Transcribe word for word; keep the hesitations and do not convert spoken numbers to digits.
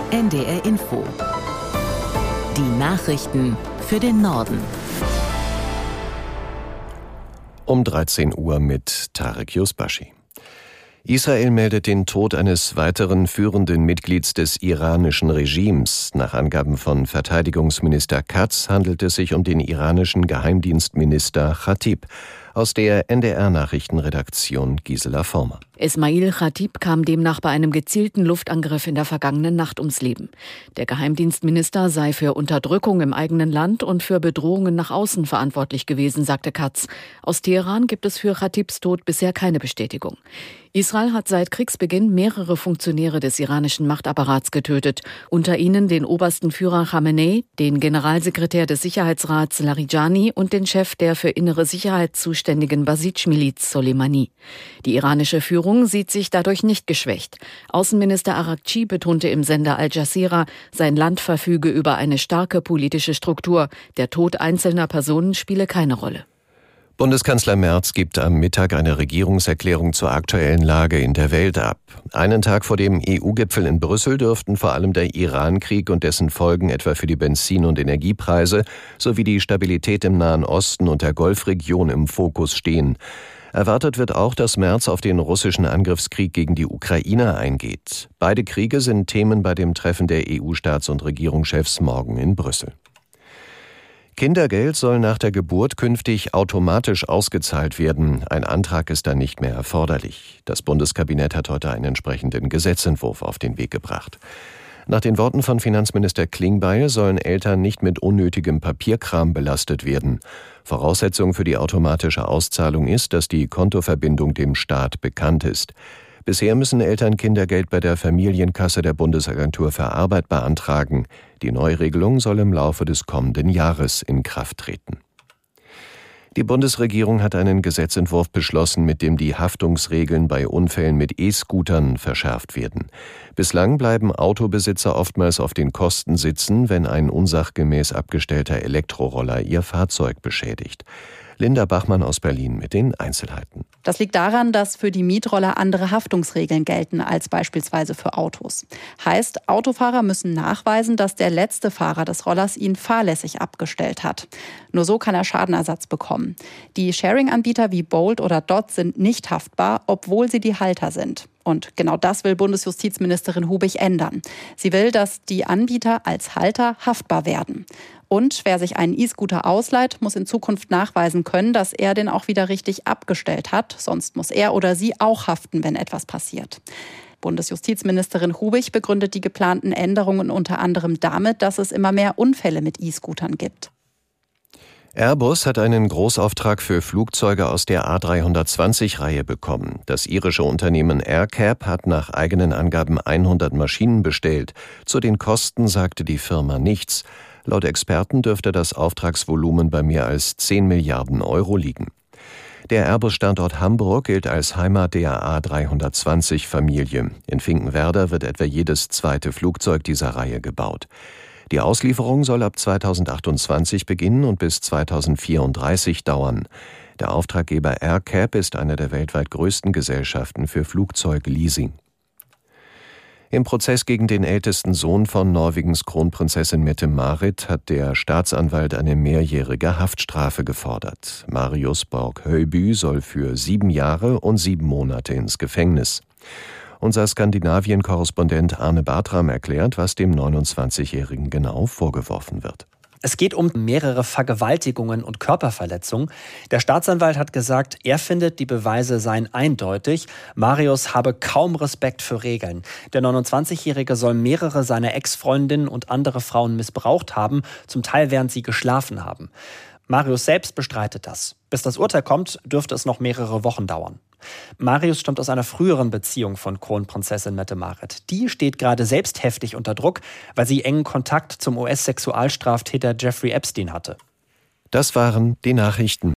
N D R Info. Die Nachrichten für den Norden. Um dreizehn Uhr mit Tarek Yusbashi. Israel meldet den Tod eines weiteren führenden Mitglieds des iranischen Regimes. Nach Angaben von Verteidigungsminister Katz handelt es sich um den iranischen Geheimdienstminister Khatib. Aus der N D R-Nachrichtenredaktion Gisela Former. Esmail Khatib kam demnach bei einem gezielten Luftangriff in der vergangenen Nacht ums Leben. Der Geheimdienstminister sei für Unterdrückung im eigenen Land und für Bedrohungen nach außen verantwortlich gewesen, sagte Katz. Aus Teheran gibt es für Khatibs Tod bisher keine Bestätigung. Israel hat seit Kriegsbeginn mehrere Funktionäre des iranischen Machtapparats getötet. Unter ihnen den obersten Führer Khamenei, den Generalsekretär des Sicherheitsrats Larijani und den Chef der für innere Sicherheit zuständigen Basij-Miliz Soleimani. Die iranische Führung sieht sich dadurch nicht geschwächt. Außenminister Araghchi betonte im Sender Al Jazeera, sein Land verfüge über eine starke politische Struktur. Der Tod einzelner Personen spiele keine Rolle. Bundeskanzler Merz gibt am Mittag eine Regierungserklärung zur aktuellen Lage in der Welt ab. Einen Tag vor dem E U-Gipfel in Brüssel dürften vor allem der Iran-Krieg und dessen Folgen etwa für die Benzin- und Energiepreise sowie die Stabilität im Nahen Osten und der Golfregion im Fokus stehen. Erwartet wird auch, dass Merz auf den russischen Angriffskrieg gegen die Ukraine eingeht. Beide Kriege sind Themen bei dem Treffen der E U-Staats- und Regierungschefs morgen in Brüssel. Kindergeld soll nach der Geburt künftig automatisch ausgezahlt werden. Ein Antrag ist dann nicht mehr erforderlich. Das Bundeskabinett hat heute einen entsprechenden Gesetzentwurf auf den Weg gebracht. Nach den Worten von Finanzminister Klingbeil sollen Eltern nicht mit unnötigem Papierkram belastet werden. Voraussetzung für die automatische Auszahlung ist, dass die Kontoverbindung dem Staat bekannt ist. Bisher müssen Eltern Kindergeld bei der Familienkasse der Bundesagentur für Arbeit beantragen. Die Neuregelung soll im Laufe des kommenden Jahres in Kraft treten. Die Bundesregierung hat einen Gesetzentwurf beschlossen, mit dem die Haftungsregeln bei Unfällen mit E-Scootern verschärft werden. Bislang bleiben Autobesitzer oftmals auf den Kosten sitzen, wenn ein unsachgemäß abgestellter Elektroroller ihr Fahrzeug beschädigt. Linda Bachmann aus Berlin mit den Einzelheiten. Das liegt daran, dass für die Mietroller andere Haftungsregeln gelten als beispielsweise für Autos. Heißt, Autofahrer müssen nachweisen, dass der letzte Fahrer des Rollers ihn fahrlässig abgestellt hat. Nur so kann er Schadenersatz bekommen. Die Sharing-Anbieter wie Bolt oder Dot sind nicht haftbar, obwohl sie die Halter sind. Und genau das will Bundesjustizministerin Hubig ändern. Sie will, dass die Anbieter als Halter haftbar werden. Und wer sich einen E-Scooter ausleiht, muss in Zukunft nachweisen können, dass er den auch wieder richtig abgestellt hat. Sonst muss er oder sie auch haften, wenn etwas passiert. Bundesjustizministerin Hubig begründet die geplanten Änderungen unter anderem damit, dass es immer mehr Unfälle mit E-Scootern gibt. Airbus hat einen Großauftrag für Flugzeuge aus der A dreihundertzwanzig-Reihe bekommen. Das irische Unternehmen AerCap hat nach eigenen Angaben hundert Maschinen bestellt. Zu den Kosten sagte die Firma nichts. Laut Experten dürfte das Auftragsvolumen bei mehr als zehn Milliarden Euro liegen. Der Airbus-Standort Hamburg gilt als Heimat der A dreihundertzwanzig-Familie. In Finkenwerder wird etwa jedes zweite Flugzeug dieser Reihe gebaut. Die Auslieferung soll ab zweitausendachtundzwanzig beginnen und bis zweitausendvierunddreißig dauern. Der Auftraggeber AerCap ist eine der weltweit größten Gesellschaften für Flugzeugleasing. Im Prozess gegen den ältesten Sohn von Norwegens Kronprinzessin Mette-Marit hat der Staatsanwalt eine mehrjährige Haftstrafe gefordert. Marius Borg-Høiby soll für sieben Jahre und sieben Monate ins Gefängnis. Unser Skandinavien-Korrespondent Arne Bartram erklärt, was dem neunundzwanzigjährigen genau vorgeworfen wird. Es geht um mehrere Vergewaltigungen und Körperverletzungen. Der Staatsanwalt hat gesagt, er findet, die Beweise seien eindeutig. Marius habe kaum Respekt für Regeln. Der neunundzwanzigjährige soll mehrere seiner Ex-Freundinnen und andere Frauen missbraucht haben, zum Teil während sie geschlafen haben. Marius selbst bestreitet das. Bis das Urteil kommt, dürfte es noch mehrere Wochen dauern. Marius stammt aus einer früheren Beziehung von Kronprinzessin Mette-Marit. Die steht gerade selbst heftig unter Druck, weil sie engen Kontakt zum U S-Sexualstraftäter Jeffrey Epstein hatte. Das waren die Nachrichten.